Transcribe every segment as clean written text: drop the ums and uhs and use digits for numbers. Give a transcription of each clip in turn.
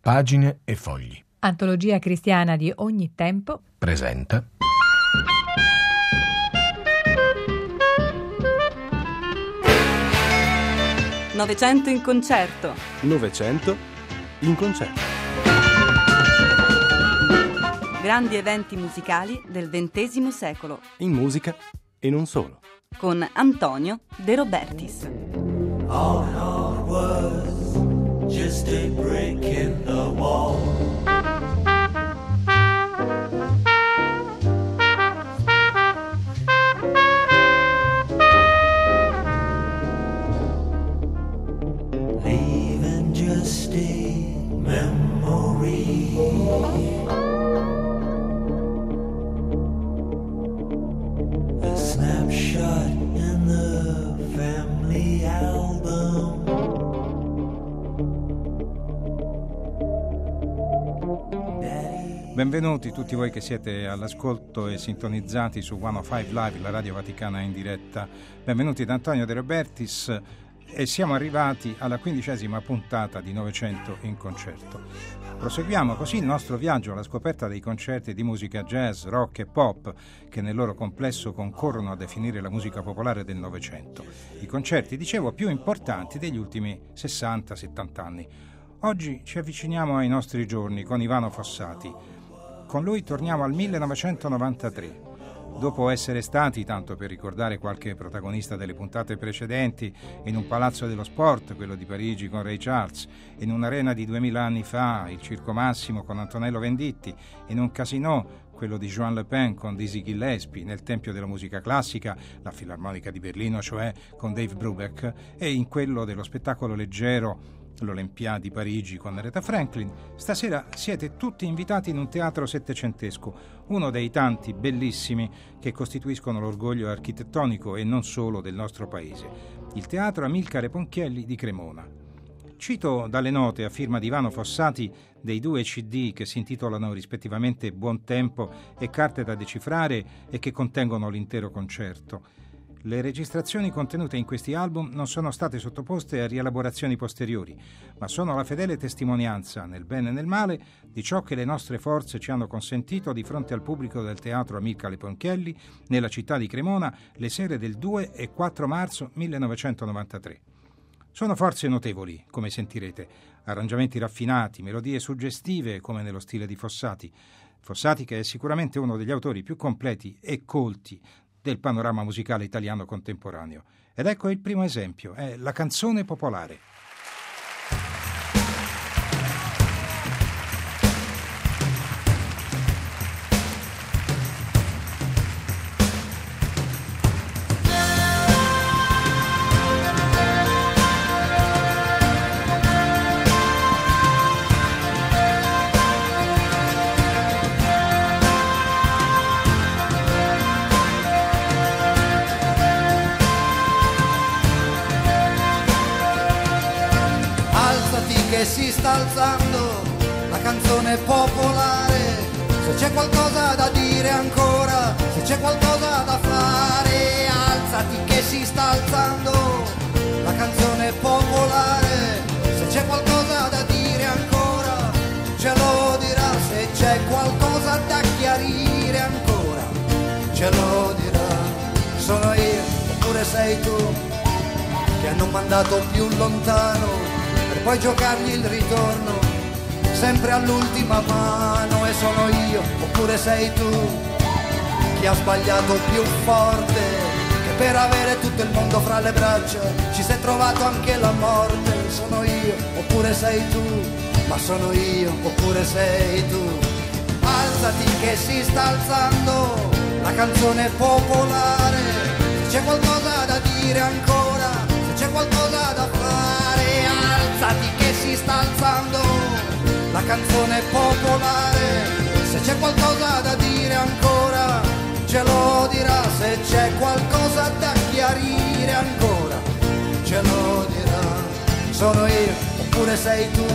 Pagine e fogli. Antologia cristiana di ogni tempo. Presenta. Novecento in concerto. Novecento in concerto. Grandi eventi musicali del XX secolo. In musica e non solo. Con Antonio De Robertis. All it was just a break in the wall. Leaving just a memory. A snapshot in the family album. Benvenuti tutti voi che siete all'ascolto e sintonizzati su 105 Live, la radio vaticana in diretta. Benvenuti da Antonio De Robertis e siamo arrivati alla 15ª puntata di Novecento in concerto. Proseguiamo così il nostro viaggio alla scoperta dei concerti di musica jazz, rock e pop che nel loro complesso concorrono a definire la musica popolare del Novecento. I concerti, dicevo, più importanti degli ultimi 60-70 anni. Oggi ci avviciniamo ai nostri giorni con Ivano Fossati. Con lui torniamo al 1993. Dopo essere stati, tanto per ricordare qualche protagonista delle puntate precedenti, in un palazzo dello sport, quello di Parigi con Ray Charles, in un'arena di 2000 anni fa, il Circo Massimo con Antonello Venditti, in un casinò, quello di Jean Le Pen con Dizzy Gillespie, nel Tempio della Musica Classica, la Filarmonica di Berlino, cioè con Dave Brubeck, e in quello dello spettacolo leggero, l'Olympia di Parigi con Aretha Franklin. Stasera siete tutti invitati in un teatro settecentesco, uno dei tanti bellissimi che costituiscono l'orgoglio architettonico e non solo del nostro paese, il Teatro Amilcare Ponchielli di Cremona. Cito dalle note a firma di Ivano Fossati dei 2 CD che si intitolano rispettivamente Buon Tempo e Carte da decifrare e che contengono l'intero concerto. Le registrazioni contenute in questi album non sono state sottoposte a rielaborazioni posteriori, ma sono la fedele testimonianza, nel bene e nel male, di ciò che le nostre forze ci hanno consentito di fronte al pubblico del Teatro Amilcare Ponchielli, nella città di Cremona, le sere del 2 e 4 marzo 1993. Sono forze notevoli, come sentirete, arrangiamenti raffinati, melodie suggestive, come nello stile di Fossati. Fossati che è sicuramente uno degli autori più completi e colti del panorama musicale italiano contemporaneo. Ed ecco il primo esempio, è la canzone popolare. Si sta alzando la canzone popolare, se c'è qualcosa da dire ancora, se c'è qualcosa da fare, alzati che si sta alzando la canzone popolare, se c'è qualcosa da dire ancora, ce lo dirà, se c'è qualcosa da chiarire ancora, ce lo dirà. Sono io oppure sei tu che hanno mandato più lontano per poi giocargli il ritorno sempre all'ultima mano, e sono io oppure sei tu chi ha sbagliato più forte, che per avere tutto il mondo fra le braccia ci sei trovato anche la morte. Sono io oppure sei tu, ma sono io oppure sei tu. Alzati che si sta alzando la canzone popolare, se c'è qualcosa da dire ancora, se c'è qualcosa da fare, alzati che si sta alzando la canzone popolare, se c'è qualcosa da dire ancora, ce lo dirà, se c'è qualcosa da chiarire ancora, ce lo dirà. Sono io oppure sei tu,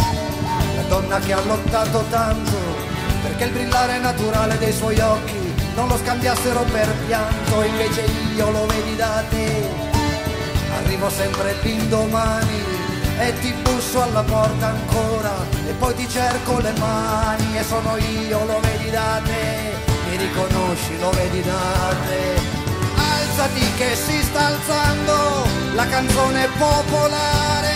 la donna che ha lottato tanto perché il brillare naturale dei suoi occhi non lo scambiassero per pianto, invece io lo vedi da te, arrivo sempre l'indomani e ti busso bacio alla porta ancora e poi ti cerco le mani e sono io, lo vedi da te, mi riconosci, lo vedi da te. Alzati che si sta alzando la canzone popolare.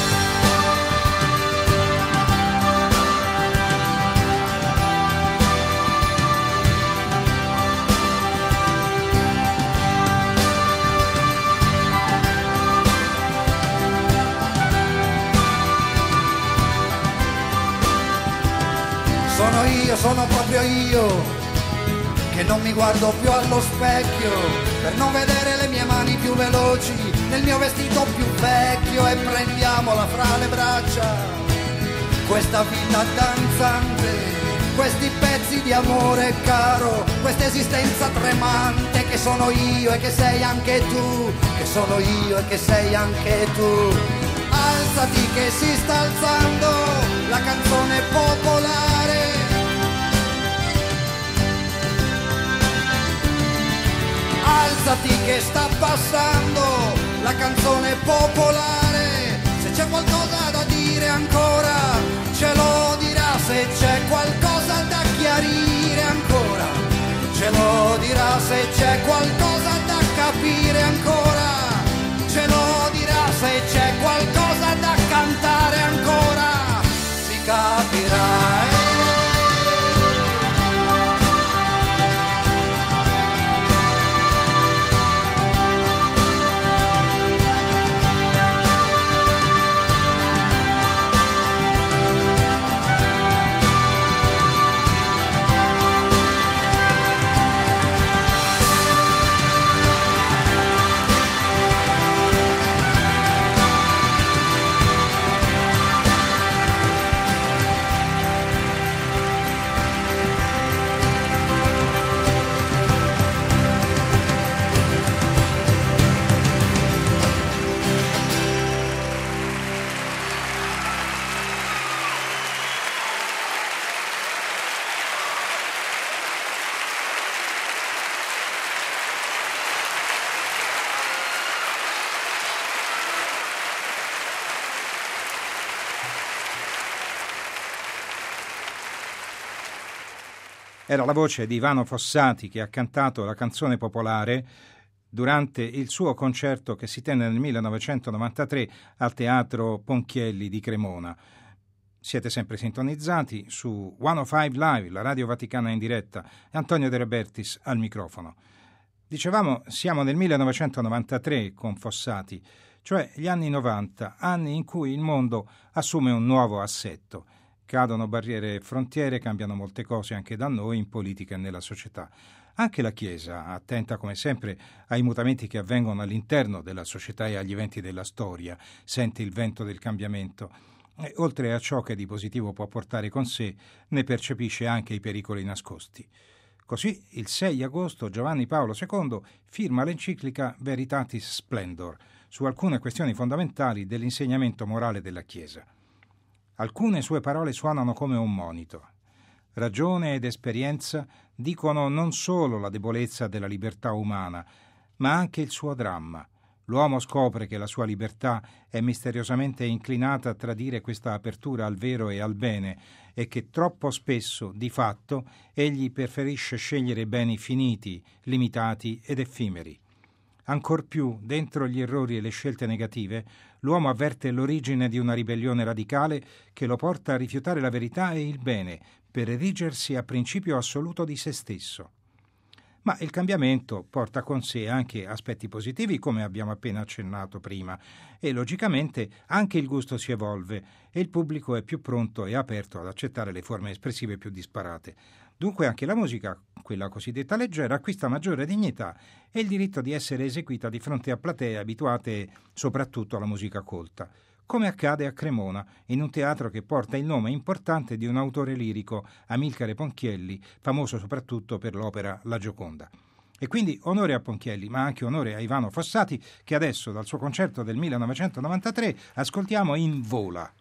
Sono io, sono proprio io, che non mi guardo più allo specchio per non vedere le mie mani più veloci nel mio vestito più vecchio, e prendiamola fra le braccia questa vita danzante, questi pezzi di amore caro, questa esistenza tremante che sono io e che sei anche tu, che sono io e che sei anche tu. Alzati che si sta alzando la canzone popolare. Alzati che sta passando la canzone popolare. Se c'è qualcosa da dire ancora ce lo dirà, se c'è qualcosa da chiarire ancora ce lo dirà, se c'è qualcosa da capire ancora ce lo dirà, se c'è qualcosa da cantare ancora si capirà. Era la voce di Ivano Fossati che ha cantato la canzone popolare durante il suo concerto che si tenne nel 1993 al Teatro Ponchielli di Cremona. Siete sempre sintonizzati su 105 Live, la Radio Vaticana in diretta, e Antonio De Robertis al microfono. Dicevamo, siamo nel 1993 con Fossati, cioè gli anni 90, anni in cui il mondo assume un nuovo assetto. Cadono barriere e frontiere, cambiano molte cose anche da noi in politica e nella società. Anche la Chiesa, attenta come sempre ai mutamenti che avvengono all'interno della società e agli eventi della storia, sente il vento del cambiamento e, oltre a ciò che di positivo può portare con sé, ne percepisce anche i pericoli nascosti. Così, il 6 agosto, Giovanni Paolo II firma l'enciclica Veritatis Splendor su alcune questioni fondamentali dell'insegnamento morale della Chiesa. Alcune sue parole suonano come un monito. Ragione ed esperienza dicono non solo la debolezza della libertà umana, ma anche il suo dramma. L'uomo scopre che la sua libertà è misteriosamente inclinata a tradire questa apertura al vero e al bene e che troppo spesso, di fatto, egli preferisce scegliere beni finiti, limitati ed effimeri. Ancor più, dentro gli errori e le scelte negative, l'uomo avverte l'origine di una ribellione radicale che lo porta a rifiutare la verità e il bene per erigersi a principio assoluto di se stesso. Ma il cambiamento porta con sé anche aspetti positivi, come abbiamo appena accennato prima, e logicamente anche il gusto si evolve e il pubblico è più pronto e aperto ad accettare le forme espressive più disparate. Dunque anche la musica, quella cosiddetta leggera, acquista maggiore dignità e il diritto di essere eseguita di fronte a platee abituate soprattutto alla musica colta, come accade a Cremona, in un teatro che porta il nome importante di un autore lirico, Amilcare Ponchielli, famoso soprattutto per l'opera La Gioconda. E quindi onore a Ponchielli, ma anche onore a Ivano Fossati, che adesso, dal suo concerto del 1993, ascoltiamo in Vola.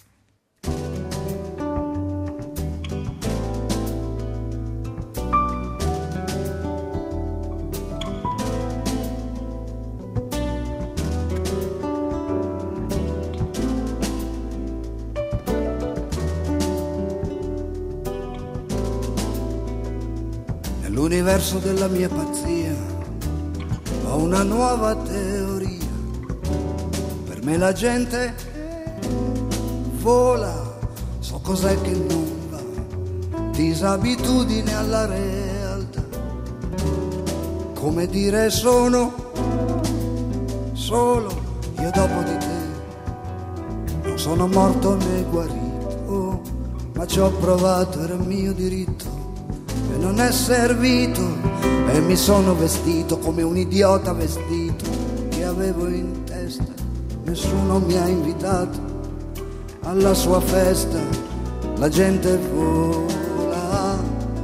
Nell'universo della mia pazzia ho una nuova teoria. Per me la gente vola, so cos'è che non va, disabitudine alla realtà. Come dire sono solo io dopo di te. Non sono morto né guarito, ma ci ho provato, era mio diritto e non è servito. E mi sono vestito come un idiota vestito che avevo in testa. Nessuno mi ha invitato alla sua festa. La gente vola,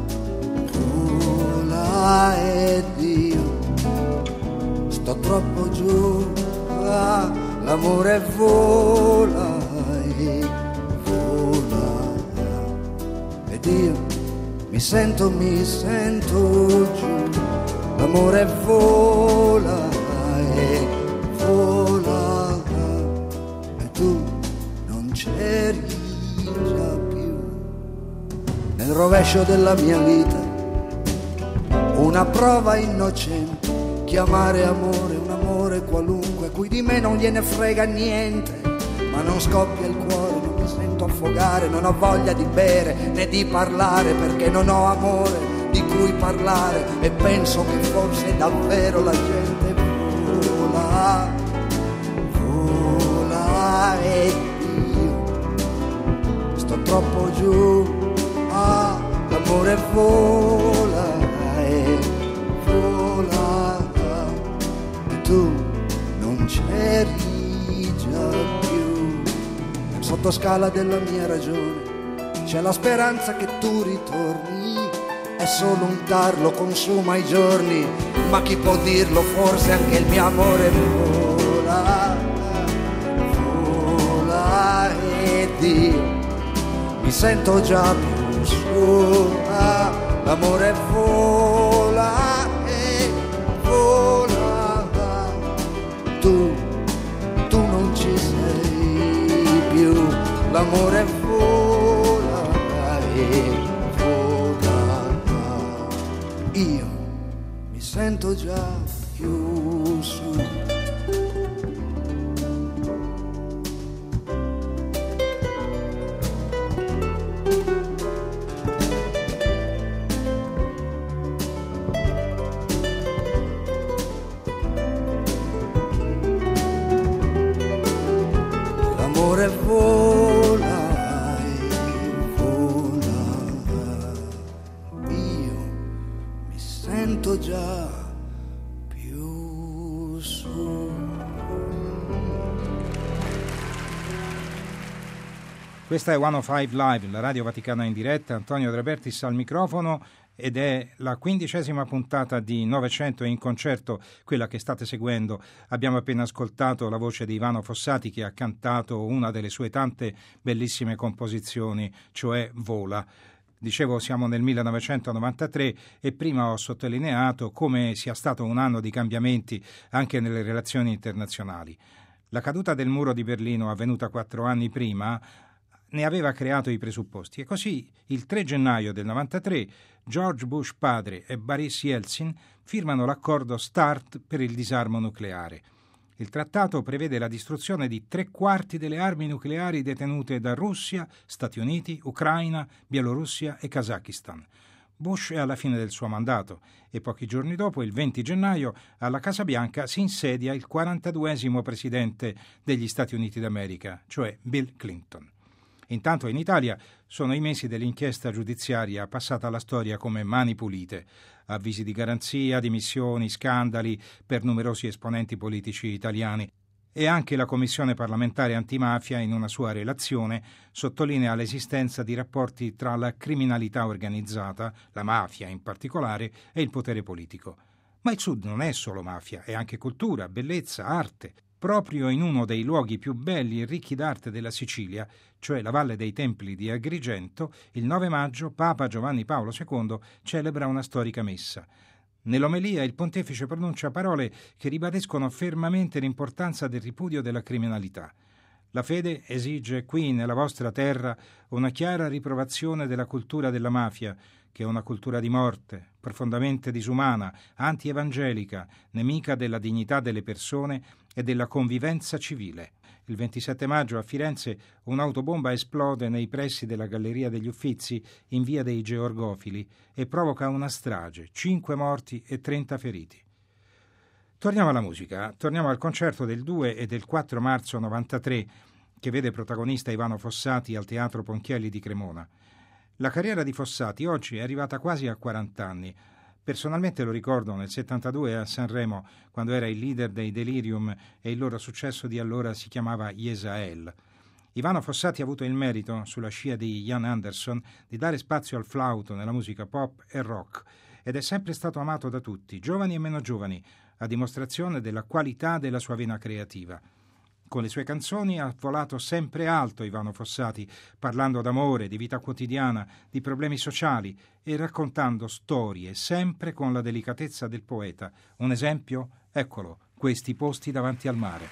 vola ed io sto troppo giù. L'amore vola e vola ed io mi sento giù. L'amore vola e vola e tu non c'eri già più. Nel rovescio della mia vita una prova innocente, chiamare amore un amore qualunque, a cui di me non gliene frega niente, ma non scoppia il cuore, non mi sento affogare, non ho voglia di bere né di parlare, perché non ho amore di cui parlare e penso che forse davvero la gente vola, vola e io sto troppo giù. L'amore vola e vola e tu non c'eri già più. Nel sottoscala della mia ragione c'è la speranza che tu ritorni. È solo un tarlo, consuma i giorni, ma chi può dirlo, forse anche il mio amore vola, vola ed io mi sento già più su. L'amore vola e vola, tu non ci sei più. L'amore vola e io mi sento già più su. L'amore vola e vola, io mi sento già più su. Questa è 105 Live, la Radio Vaticana in diretta, Antonio De Robertis al microfono ed è la 15ª puntata di Novecento in concerto, quella che state seguendo. Abbiamo appena ascoltato la voce di Ivano Fossati che ha cantato una delle sue tante bellissime composizioni, cioè Vola. Dicevo, siamo nel 1993 e prima ho sottolineato come sia stato un anno di cambiamenti anche nelle relazioni internazionali. La caduta del muro di Berlino, avvenuta 4 anni prima, ne aveva creato i presupposti e così il 3 gennaio del 93 George Bush padre e Boris Yeltsin firmano l'accordo START per il disarmo nucleare. Il trattato prevede la distruzione di 3/4 delle armi nucleari detenute da Russia, Stati Uniti, Ucraina, Bielorussia e Kazakistan. Bush è alla fine del suo mandato e pochi giorni dopo, il 20 gennaio, alla Casa Bianca si insedia il 42esimo presidente degli Stati Uniti d'America, cioè Bill Clinton. Intanto in Italia sono i mesi dell'inchiesta giudiziaria passata alla storia come Mani Pulite, avvisi di garanzia, dimissioni, scandali per numerosi esponenti politici italiani. E anche la Commissione parlamentare antimafia in una sua relazione sottolinea l'esistenza di rapporti tra la criminalità organizzata, la mafia in particolare, e il potere politico. Ma il Sud non è solo mafia, è anche cultura, bellezza, arte. Proprio in uno dei luoghi più belli e ricchi d'arte della Sicilia, cioè la Valle dei Templi di Agrigento, il 9 maggio Papa Giovanni Paolo II celebra una storica messa. Nell'omelia il pontefice pronuncia parole che ribadiscono fermamente l'importanza del ripudio della criminalità. La fede esige qui, nella vostra terra, una chiara riprovazione della cultura della mafia, che è una cultura di morte, profondamente disumana, anti-evangelica, nemica della dignità delle persone e della convivenza civile. Il 27 maggio a Firenze un'autobomba esplode nei pressi della Galleria degli Uffizi in via dei Georgofili e provoca una strage, 5 morti e 30 feriti. Torniamo alla musica, torniamo al concerto del 2 e del 4 marzo 93 che vede protagonista Ivano Fossati al Teatro Ponchielli di Cremona. La carriera di Fossati oggi è arrivata quasi a 40 anni. Personalmente lo ricordo nel 72 a Sanremo, quando era il leader dei Delirium e il loro successo di allora si chiamava Yesael. Ivano Fossati ha avuto il merito, sulla scia di Ian Anderson, di dare spazio al flauto nella musica pop e rock ed è sempre stato amato da tutti, giovani e meno giovani, a dimostrazione della qualità della sua vena creativa. Con le sue canzoni ha volato sempre alto Ivano Fossati, parlando d'amore, di vita quotidiana, di problemi sociali e raccontando storie, sempre con la delicatezza del poeta. Un esempio? Eccolo, Questi posti davanti al mare.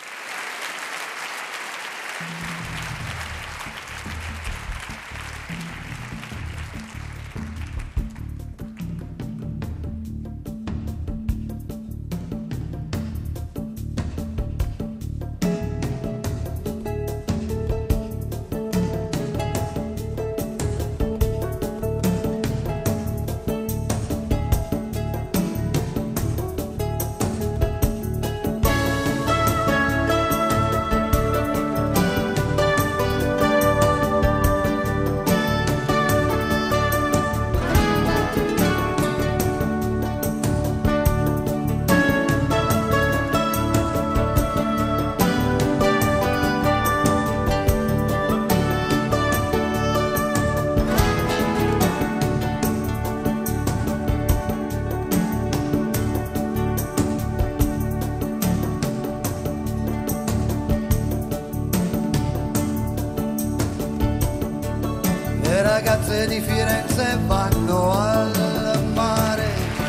Le ragazze di Firenze vanno al mare,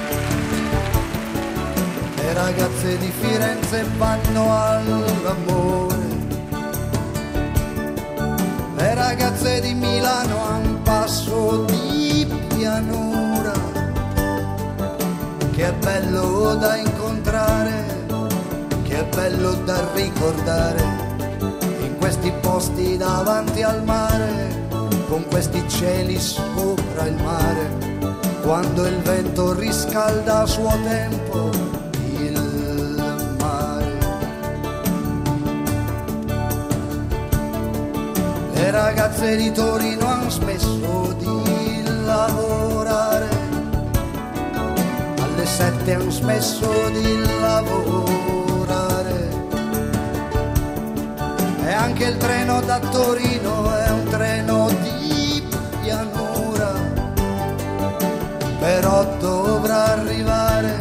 le ragazze di Firenze vanno all'amore, le ragazze di Milano han un passo di pianura, che è bello da incontrare, che è bello da ricordare, in questi posti davanti al mare, con questi cieli sopra il mare, quando il vento riscalda a suo tempo il mare. Le ragazze di Torino hanno smesso di lavorare, alle 7 hanno smesso di lavorare, e anche il treno da Torino è un treno di pianura, però dovrà arrivare,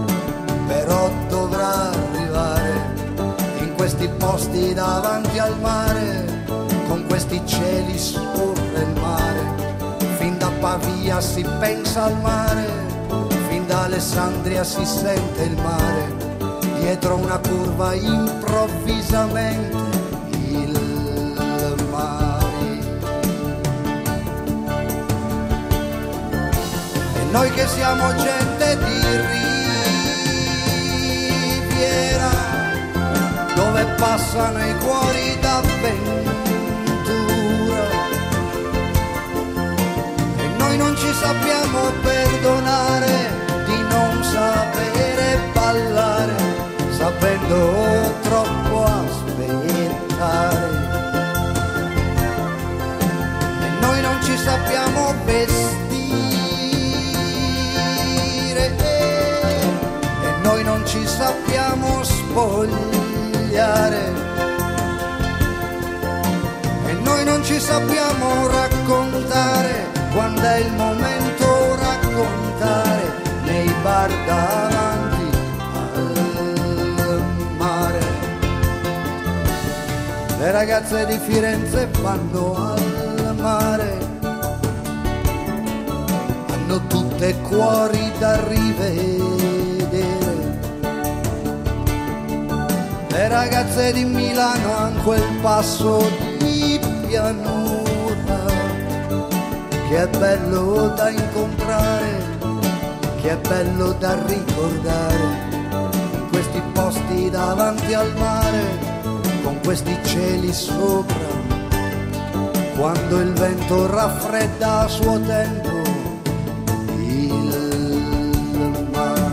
in questi posti davanti al mare, con questi cieli sopra il mare. Fin da Pavia si pensa al mare, fin da Alessandria si sente il mare, dietro una curva improvvisamente il mare. E noi che siamo gente di riviera, dove passano i cuori d'avventura, e noi non ci sappiamo perdonare di non sapere ballare, sapendo troppo aspettare, e noi non ci sappiamo vestire, e noi non ci sappiamo spogliare, e noi non ci sappiamo raccontare quando è il momento raccontare nei bar davanti al mare. Le ragazze di Firenze vanno al mare, hanno tutte cuori da rivedere. Le ragazze di Milano hanno quel passo di pianura, che è bello da incontrare, che è bello da ricordare, in questi posti davanti al mare, con questi cieli sopra, quando il vento raffredda a suo tempo il mare.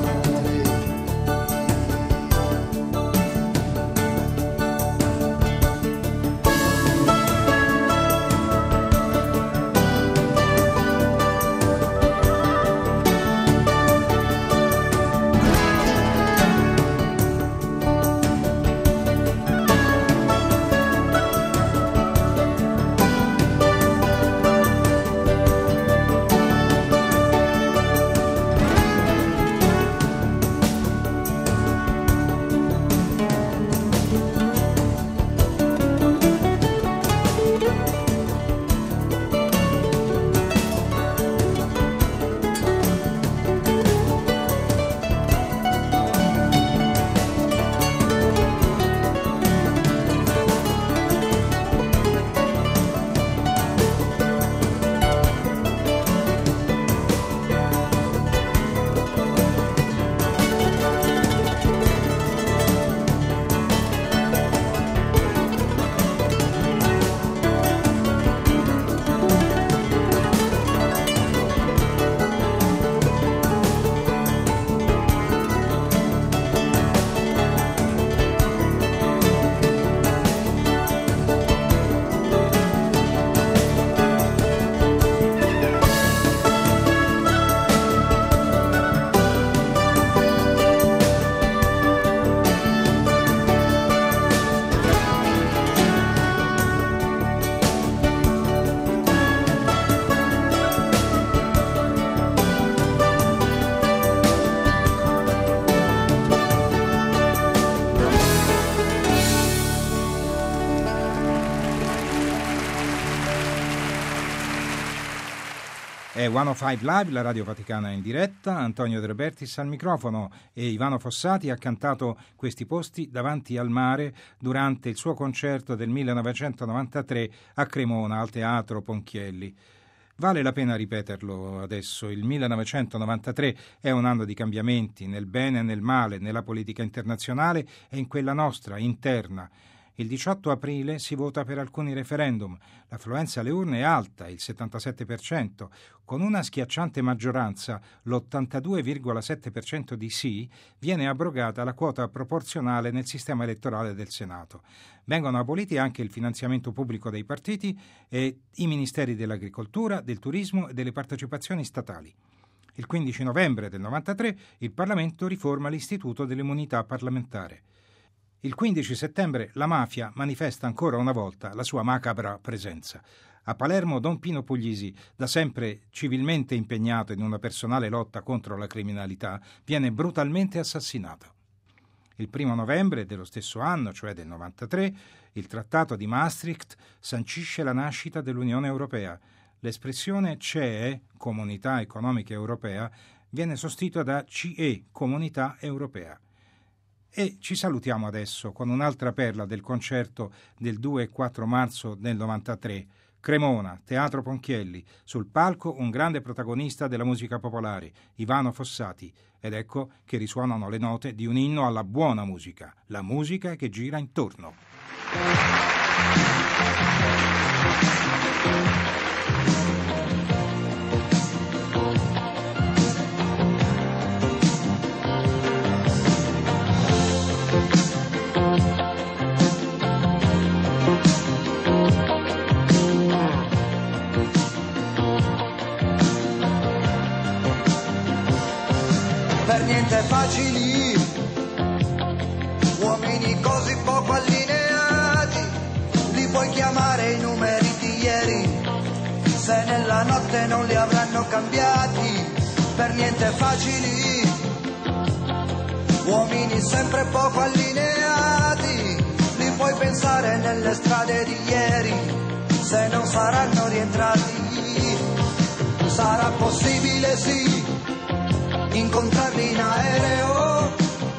È 105 Live, la Radio Vaticana in diretta, Antonio De Robertis al microfono e Ivano Fossati ha cantato questi posti davanti al mare durante il suo concerto del 1993 a Cremona al Teatro Ponchielli. Vale la pena ripeterlo adesso, il 1993 è un anno di cambiamenti nel bene e nel male, nella politica internazionale e in quella nostra, interna. Il 18 aprile si vota per alcuni referendum, l'affluenza alle urne è alta, il 77%, con una schiacciante maggioranza, l'82,7% di sì, viene abrogata la quota proporzionale nel sistema elettorale del Senato. Vengono aboliti anche il finanziamento pubblico dei partiti e i ministeri dell'agricoltura, del turismo e delle partecipazioni statali. Il 15 novembre del 93 il Parlamento riforma l'istituto dell'immunità parlamentare. Il 15 settembre la mafia manifesta ancora una volta la sua macabra presenza. A Palermo Don Pino Puglisi, da sempre civilmente impegnato in una personale lotta contro la criminalità, viene brutalmente assassinato. Il 1 novembre dello stesso anno, cioè del 93, il Trattato di Maastricht sancisce la nascita dell'Unione Europea. L'espressione CE, Comunità Economica Europea, viene sostituita da CE, Comunità Europea. E ci salutiamo adesso con un'altra perla del concerto del 2 e 4 marzo del 93. Cremona, Teatro Ponchielli, sul palco un grande protagonista della musica popolare, Ivano Fossati, ed ecco che risuonano le note di un inno alla buona musica, la musica che gira intorno. Per niente facili, uomini così poco allineati, li puoi chiamare i numeri di ieri, se nella notte non li avranno cambiati. Per niente facili, uomini sempre poco allineati, li puoi pensare nelle strade di ieri, se non saranno rientrati. Sarà possibile sì incontrarli in aereo,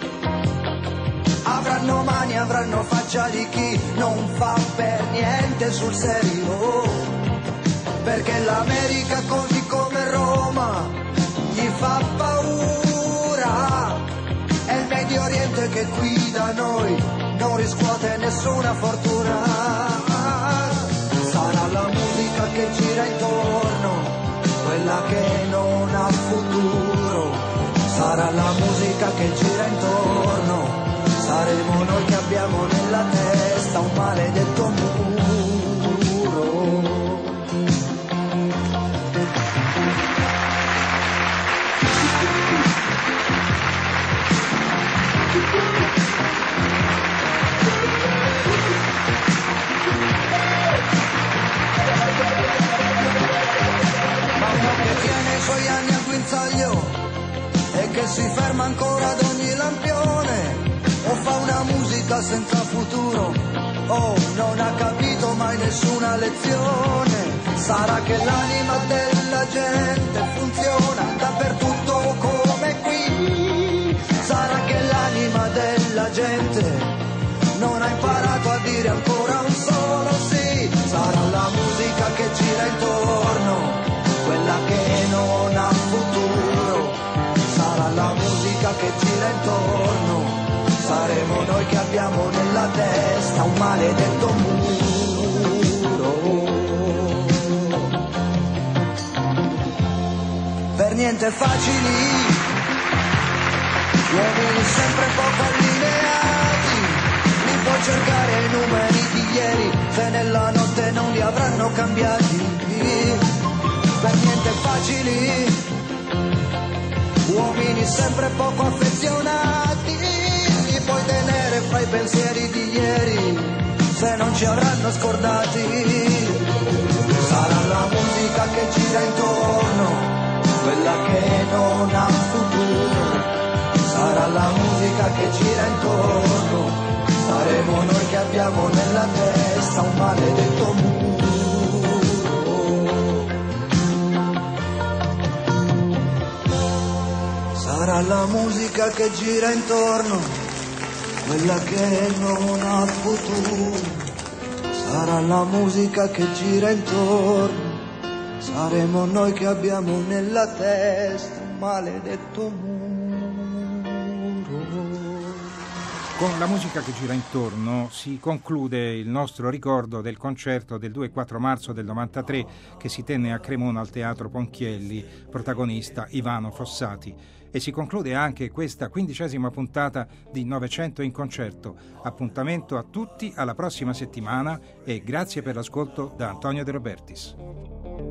avranno mani, avranno faccia di chi non fa per niente sul serio. perché l'America così come Roma gli fa paura. È il Medio Oriente che qui da noi non riscuote nessuna fortuna. Sarà la musica che gira intorno, quella che non ha futuro. Sarà la musica che gira intorno, saremo noi che abbiamo nella testa un maledetto muro. Ma uno che tiene i suoi anni al guinzaglio e che si ferma ancora ad ogni lampione, o fa una musica senza futuro, o non ha capito mai nessuna lezione. Sarà che l'anima della gente funziona dappertutto come qui. Sarà che l'anima della gente non ha imparato a dire ancora un solo sì. Sarà la musica che gira intorno, quella che non ha futuro. Sarà la musica che gira intorno, saremo noi che abbiamo nella testa un maledetto muro. Per niente facili, uomini sempre poco allineati. Li puoi cercare i numeri di ieri, se nella notte non li avranno cambiati. Per niente facili, uomini sempre poco affezionati. Li puoi tenere fra i pensieri di ieri, se non ci avranno scordati. Sarà la musica che gira intorno, quella che non ha futuro. Sarà la musica che gira intorno, saremo noi che abbiamo nella testa un maledetto muro. Sarà la musica che gira intorno, quella che non ha futuro. Sarà la musica che gira intorno, saremo noi che abbiamo nella testa un maledetto muro. Con la musica che gira intorno si conclude il nostro ricordo del concerto del 2 e 4 marzo del 93 che si tenne a Cremona al Teatro Ponchielli, protagonista Ivano Fossati. E si conclude anche questa 15ª puntata di Novecento in concerto. Appuntamento a tutti alla prossima settimana e grazie per l'ascolto da Antonio De Robertis.